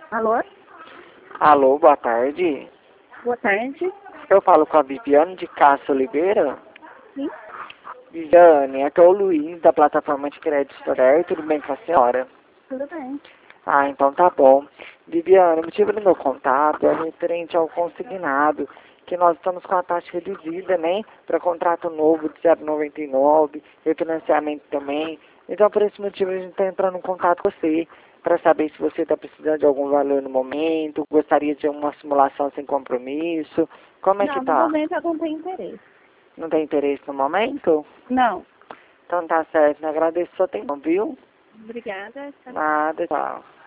Alô? Alô, boa tarde. Boa tarde. Eu falo com a Viviane de Castro Oliveira. Sim, Viviane, aqui é o Luiz da plataforma de crédito Soler. Tudo bem com a senhora? tudo bem. Ah, então tá bom. Viviane, o motivo do meu contato é referente ao consignado, que nós estamos com a taxa reduzida, né? Para contrato novo de 0,99, refinanciamento também. Então, por esse motivo, a gente está entrando em contato com você, para saber se você está precisando de algum valor no momento, gostaria de uma simulação sem compromisso. Como é que Não, no tá? momento eu não tenho interesse. Não tem interesse no momento? Não. Então tá certo, agradeço a sua atenção, viu? Obrigada. Nada, tchau.